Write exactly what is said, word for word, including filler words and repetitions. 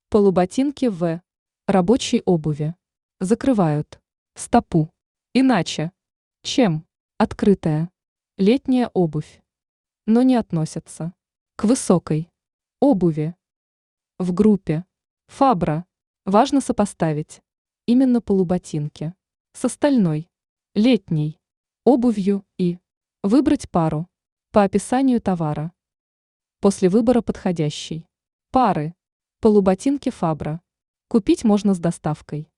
Полуботинки в рабочей обуви закрывают стопу иначе, чем открытая летняя обувь, но не относятся к высокой обуви. В группе Фабра важно сопоставить именно полуботинки с остальной летней обувью и выбрать пару по описанию товара. После выбора подходящей пары полуботинки Фабра купить можно с доставкой.